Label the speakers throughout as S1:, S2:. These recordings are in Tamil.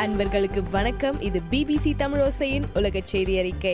S1: அன்பர்களுக்கு வணக்கம். இது பிபிசி தமிழோசையின் உலக செய்தி அறிக்கை.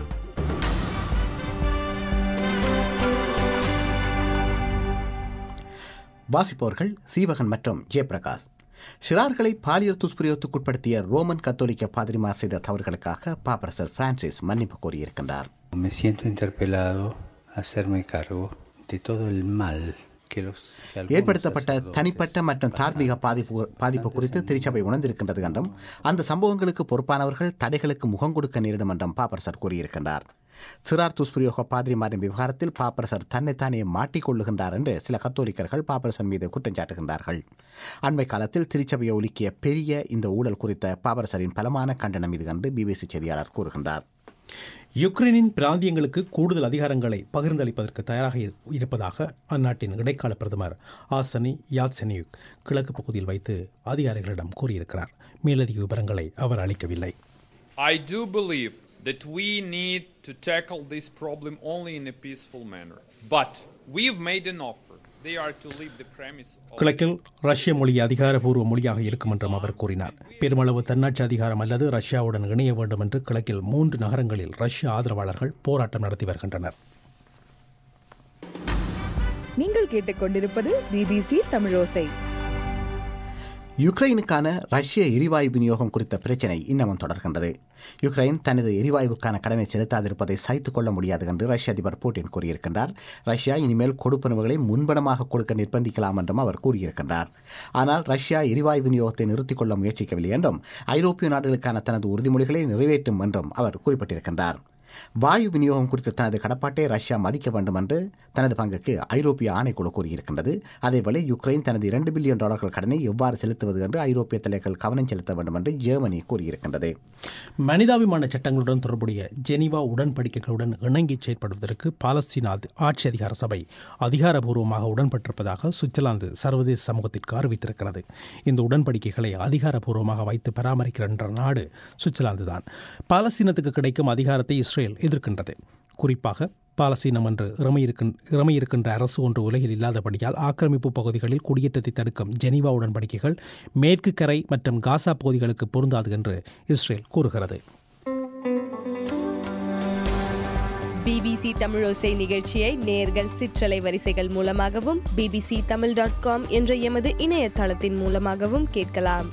S2: வாசிப்பவர்கள் சீவகன் மற்றும் ஜெயபிரகாஷ். சிறார்களை பாலியல் துஷ்பிரயோகத்துக்குட்படுத்திய ரோமன் கத்தோலிக்க பாதிரிமார் செய்த தவறுகளுக்காக பாப்பரசர் பிரான்சிஸ் மன்னிப்பு கோரியிருக்கின்றார்.
S3: Me siento interpelado a hacerme cargo de todo el mal
S2: ஏற்படுத்தப்பட்ட தனிப்பட்ட மற்றும் தார்மீக பாதிப்பு குறித்து திருச்சபை உணர்ந்திருக்கின்றது என்றும் அந்த சம்பவங்களுக்கு பொறுப்பானவர்கள் தடைகளுக்கு முகம் கொடுக்க நேரிடும் என்றும் பாப்பரசர் கூறியிருக்கின்றார். சிறார் துஷ்பிரயோக பாதிரிமாரின் விவகாரத்தில் பாப்பரசர் தன்னைத்தானே மாட்டிக்கொள்ளுகின்றார் என்று சில கத்தோலிக்கர்கள் பாப்பரசர் மீது குற்றம் சாட்டுகின்றார்கள். அண்மை காலத்தில் திருச்சபையை ஒலிக்கிய பெரிய இந்த ஊழல் குறித்த பாப்பரசரின் பலமான கண்டனம் இது என்று பிபிசி செய்தியாளர் கூறுகின்றார்.
S4: யுக்ரைனின் பிராந்தியங்களுக்கு கூடுதல் அதிகாரங்களை பகிர்ந்தளிப்பதற்கு தயாராக இருப்பதாக அந்நாட்டின் இடைக்கால பிரதமர் ஆசனி யாத்செனியுக் கிழக்கு பகுதியில் வைத்து அதிகாரிகளிடம் கூறியிருக்கிறார். மேலதிக விவரங்களை அவர் அளிக்கவில்லை.
S5: I do believe that we need to tackle this problem only in a peaceful manner. But we've made an offer. They are to leave the premise of
S4: கிழக்கில் ரஷ்ய மொழி அதிகாரப்பூர்வ மொழியாக இருக்கும் என்றும் அவர் கூறினார். பெருமளவு தன்னாட்சி அதிகாரம் அல்லது ரஷ்யாவுடன் இணைய வேண்டும் என்று கிழக்கில் 3 நகரங்களில் ரஷ்ய ஆதரவாளர்கள் போராட்டம் நடத்தி வருகின்றனர்.
S6: நீங்கள் கேட்டுக்கொண்டிருப்பது பிபிசி தமிழோசை.
S2: யுக்ரைனுக்கான ரஷ்ய எரிவாயு விநியோகம் குறித்த பிரச்சினை இன்னமும் தொடர்கின்றது. யுக்ரைன் தனது எரிவாயுவுக்கான கடனை செலுத்தாதிருப்பதை சகித்துக் கொள்ள முடியாது என்று ரஷ்ய அதிபர் புட்டின் கூறியிருக்கின்றார். ரஷ்யா இனிமேல் கொடுப்பனவுகளை முன்பணமாக கொடுக்க நிர்பந்திக்கலாம் என்றும் அவர் கூறியிருக்கின்றார். ஆனால் ரஷ்யா எரிவாயு விநியோகத்தை நிறுத்திக் கொள்ள முயற்சிக்கவில்லை என்றும் ஐரோப்பிய நாடுகளுக்கான தனது உறுதிமொழிகளை நிறைவேற்றும் என்றும் அவர் குறிப்பிட்டிருக்கின்றார். வாயு விநியோகம் குறித்து தனது கடப்பாட்டை ரஷ்யா மதிக்க வேண்டும் என்று தனது பங்குக்கு ஐரோப்பிய ஆணைக்குழு கூறியிருக்கின்றது. அதேவேளை யுக்ரைன் தனது $2 பில்லியன் கடனை எவ்வாறு செலுத்துவது என்று ஐரோப்பிய தலைவர்கள் கவனம் செலுத்த வேண்டும் என்று ஜெர்மனி கூறியிருக்கின்றது.
S4: மனிதாபிமான சட்டங்களுடன் தொடர்புடைய ஜெனீவா உடன்படிக்கைகளுடன் இணங்கி செயற்படுவதற்கு பாலஸ்தீன ஆட்சி அதிகார சபை அதிகாரப்பூர்வமாக உடன்பட்டிருப்பதாக சுவிட்சர்லாந்து சர்வதேச சமூகத்திற்கு அறிவித்திருக்கிறது. இந்த உடன்படிக்கைகளை அதிகாரப்பூர்வமாக வைத்து பராமரிக்கின்ற நாடு சுவிட்சர்லாந்து தான். பாலஸ்தீனத்துக்கு கிடைக்கும் அதிகாரத்தை இஸ்ரேல் எதிர்க்கின்றது. குறிப்பாக பாலஸ்தீனம் என்று இறமையிருக்கின்ற அரசு ஒன்று உலகில் இல்லாதபடியால் ஆக்கிரமிப்பு பகுதிகளில் குடியேற்றத்தை தடுக்கும் ஜெனீவா உடன்படிக்கைகள் மேற்கு கரை மற்றும் காசா பகுதிகளுக்கு பொருந்தாது என்று இஸ்ரேல் கூறுகிறது.
S1: பிபிசி தமிழோசை நிகழ்ச்சியை நேர்கள் சிற்றலை வரிசைகள் மூலமாகவும் bbctamil.com என்ற எமது இணையதளத்தின் மூலமாகவும் கேட்கலாம்.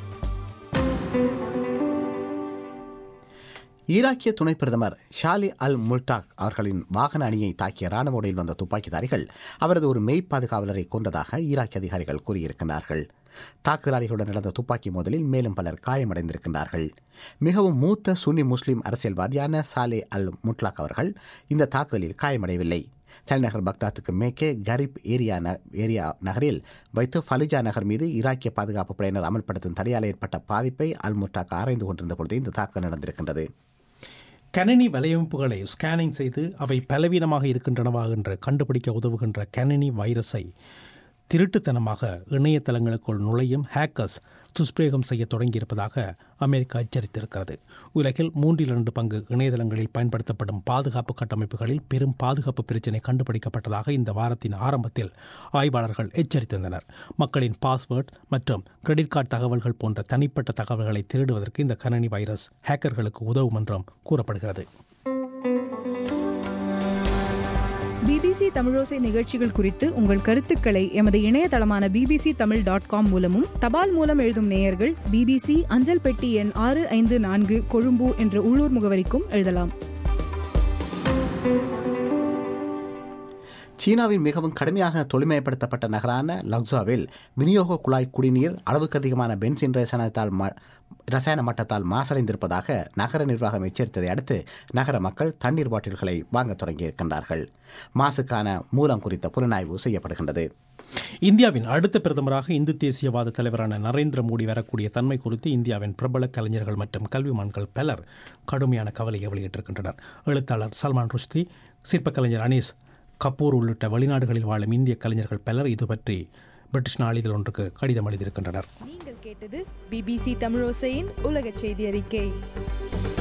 S2: ஈராக்கிய துணை பிரதமர் ஷாலி அல் முல்டாக் அவர்களின் வாகன அணியை தாக்கிய ராணுவ உடையில் வந்த துப்பாக்கிதாரிகள் அவரது ஒரு மெய் பாதுகாவலரை கொண்டதாக ஈராக்கிய அதிகாரிகள் கூறியிருக்கிறார்கள். தாக்குதலாளிகளுடன் நடந்த துப்பாக்கி மோதலில் மேலும் பலர் காயமடைந்திருக்கின்றார்கள். மிகவும் மூத்த சுன்னி முஸ்லிம் அரசியல்வாதியான சாலே அல் முட்லாக் அவர்கள் இந்த தாக்குதலில் காயமடையவில்லை. தலைநகர் பக்தாத்துக்கு மேற்கே கரிப் ஏரியா நகரில் வைத்து ஃபலுஜா நகர் மீது ஈராக்கிய பாதுகாப்பு படையினர் அமல்படுத்தும் தடையால் ஏற்பட்ட பாதிப்பை அல் முட்லாக் ஆராய்ந்து கொண்டிருந்த பொழுது இந்த தாக்குதல் நடந்திருக்கின்றது.
S4: கணினி வலையமைப்புகளை ஸ்கேனிங் செய்து அவை பலவீனமாக இருக்கின்றனவா என்று கண்டுபிடிக்க உதவுகின்ற கணினி வைரஸை திருட்டுத்தனமாக இணையதளங்களுக்குள் நுழையும் ஹேக்கர்ஸ் துஷ்பிரயோகம் செய்ய தொடங்கியிருப்பதாக அமெரிக்கா எச்சரித்திருக்கிறது. உலகில் 3/2 பங்கு இணையதளங்களில் பயன்படுத்தப்படும் பாதுகாப்பு கட்டமைப்புகளில் பெரும் பாதுகாப்பு பிரச்சினை கண்டுபிடிக்கப்பட்டதாக இந்த வாரத்தின் ஆரம்பத்தில் ஆய்வாளர்கள் எச்சரித்திருந்தனர். மக்களின் பாஸ்வேர்ட் மற்றும் கிரெடிட் கார்டு தகவல்கள் போன்ற தனிப்பட்ட தகவல்களை திருடுவதற்கு இந்த கணினி வைரஸ் ஹேக்கர்களுக்கு உதவும் என்றும் கூறப்படுகிறது.
S6: பிபிசி தமிழோசை நிகழ்ச்சிகள் குறித்து உங்கள் கருத்துக்களை எமது இணையதளமான bbctamil.com மூலமும் தபால் மூலம் எழுதும் நேயர்கள் பிபிசி அஞ்சல் பெட்டி எண் 654 கொழும்பு என்ற உள்ளூர் முகவரிக்கும் எழுதலாம்.
S2: சீனாவின் மிகவும் கடுமையாக தொழில்மயப்படுத்தப்பட்ட நகரான லக்ஸாவில் விநியோக குழாய் குடிநீர் அளவுக்கு அதிகமான பென்சின் ரசாயன மட்டத்தால் மாசடைந்திருப்பதாக நகர நிர்வாகம் எச்சரித்ததை அடுத்து நகர மக்கள் தண்ணீர் பாட்டில்களை வாங்க தொடங்கியிருக்கின்றார்கள். மாசுக்கான மூலம் குறித்த புலனாய்வு செய்யப்படுகின்றது.
S4: இந்தியாவின் அடுத்த பிரதமராக இந்து தேசியவாத தலைவரான நரேந்திர மோடி வரக்கூடிய தன்மை குறித்து இந்தியாவின் பிரபல கலைஞர்கள் மற்றும் கல்விமான்கள் பலர் கடுமையான கவலையை வெளியிட்டிருக்கின்றனர். எழுத்தாளர் சல்மான் ருஷ்தி, சிற்ப கலைஞர் அனீஸ் கபூர் உள்ளிட்ட வெளிநாடுகளில் வாழும் இந்திய கலைஞர்கள் பலர் இது பற்றி பிரிட்டிஷ் நாளிதழ் ஒன்றுக்கு கடிதம் எழுதியிருக்கின்றனர்.
S1: நீங்கள் கேட்டது பிபிசி தமிழோசையின் உலக செய்தி அறிக்கை.